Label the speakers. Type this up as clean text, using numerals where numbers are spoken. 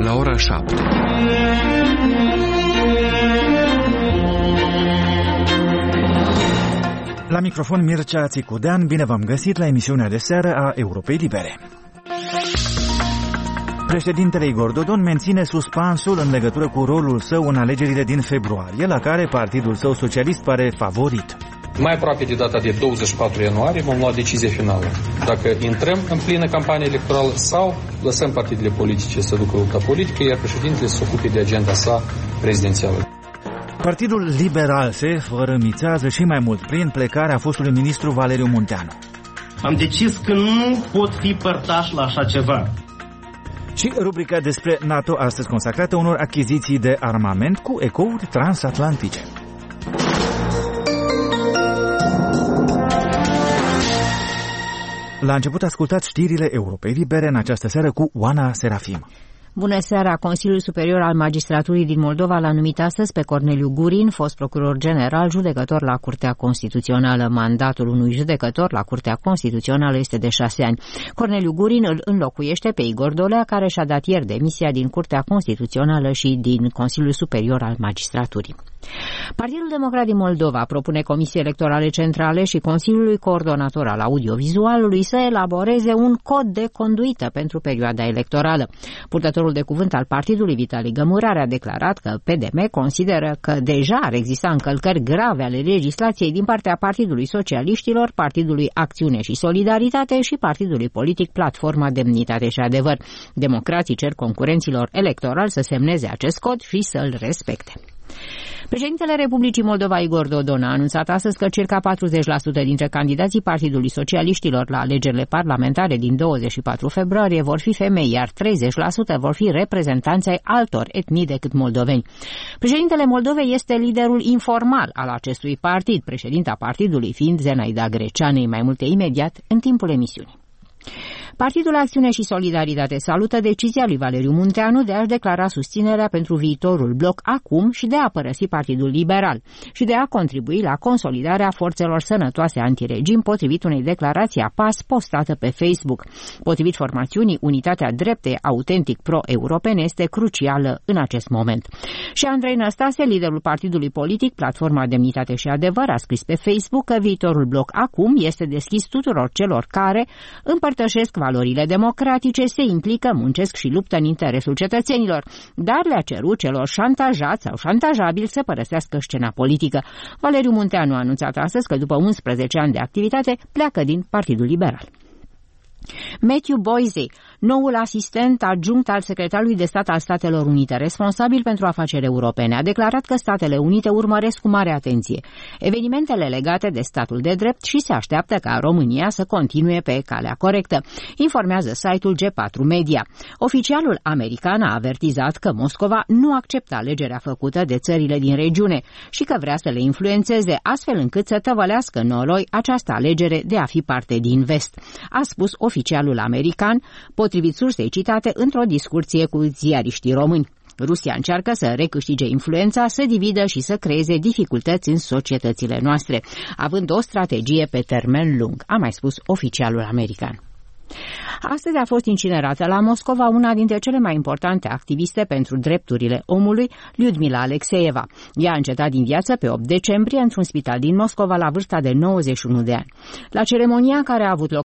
Speaker 1: la ora 7.
Speaker 2: La microfon Mircea Țicudean, bine v-am găsit la emisiunea de seară a Europei Libere. Președintele Igor Dodon menține suspansul în legătură cu rolul său în alegerile din februarie, la care partidul său socialist pare favorit.
Speaker 3: Mai aproape de data de 24 ianuarie vom lua decizia finală. Dacă intrăm în plină campanie electorală sau lăsăm partidele politice să ducă lupta politică, iar președintele să se ocupe de agenda sa prezidențială.
Speaker 2: Partidul Liberal se fărâmițează și mai mult prin plecarea fostului ministru Valeriu Munteanu.
Speaker 4: Am decis că nu pot fi părtaș la așa ceva.
Speaker 2: Și rubrica despre NATO, astăzi consacrată unor achiziții de armament cu ecouri transatlantice. La început ascultați știrile Europei Libere în această seară cu Oana Serafim.
Speaker 5: Bună seara! Consiliul Superior al Magistraturii din Moldova l-a numit astăzi pe Corneliu Gurin, fost procuror general, judecător la Curtea Constituțională. Mandatul unui judecător la Curtea Constituțională este de 6 ani. Corneliu Gurin îl înlocuiește pe Igor Dolea, care și-a dat ieri demisia din Curtea Constituțională și din Consiliul Superior al Magistraturii. Partidul Democrat din Moldova propune Comisiei Electorale Centrale și Consiliului Coordonator al Audiovizualului să elaboreze un cod de conduită pentru perioada electorală. Purtătorul de cuvânt al partidului, Vitali Gămurare, a declarat că PDM consideră că deja ar exista încălcări grave ale legislației din partea Partidului Socialiștilor, Partidului Acțiune și Solidaritate și Partidului Politic Platforma Demnitate și Adevăr. Democrații cer concurenților electorali să semneze acest cod și să-l respecte. Președintele Republicii Moldova, Igor Dodon, a anunțat astăzi că circa 40% dintre candidații Partidului Socialiștilor la alegerile parlamentare din 24 februarie vor fi femei, iar 30% vor fi reprezentanți ai altor etnii decât moldoveni. Președintele Moldovei este liderul informal al acestui partid, președinta partidului fiind Zenaida Greceanei. Mai multe imediat în timpul emisiunii. Partidul Acțiune și Solidaritate salută decizia lui Valeriu Munteanu de a-și declara susținerea pentru viitorul bloc acum și de a părăsi Partidul Liberal și de a contribui la consolidarea forțelor sănătoase antiregim, potrivit unei declarații a PAS postată pe Facebook. Potrivit formațiunii, unitatea dreptei autentic pro-europene este crucială în acest moment. Și Andrei Năstase, liderul partidului politic Platforma Demnitate și Adevăr, a scris pe Facebook că viitorul bloc acum este deschis tuturor celor care împărtășesc valorile democratice, se implică, muncesc și luptă în interesul cetățenilor, dar le-a cerut celor șantajați sau șantajabili să părăsească scena politică. Valeriu Munteanu a anunțat astăzi că după 11 ani de activitate pleacă din Partidul Liberal. Matthew Boise, noul asistent adjunct al secretarului de stat al Statelor Unite, responsabil pentru afaceri europene, a declarat că Statele Unite urmăresc cu mare atenție evenimentele legate de statul de drept și se așteaptă ca România să continue pe calea corectă, informează site-ul G4 Media. Oficialul american a avertizat că Moscova nu acceptă alegerea făcută de țările din regiune și că vrea să le influențeze astfel încât să tăvălească noroi această alegere de a fi parte din vest, a spus oficialul american, potrivit sursei citate într-o discuție cu ziariștii români. Rusia încearcă să recâștige influența, să dividă și să creeze dificultăți în societățile noastre, având o strategie pe termen lung, a mai spus oficialul american. Astăzi a fost incinerată la Moscova una dintre cele mai importante activiste pentru drepturile omului, Lyudmila Alexeeva. Ea a încetat din viață pe 8 decembrie într-un spital din Moscova la vârsta de 91 de ani. La ceremonia care a avut loc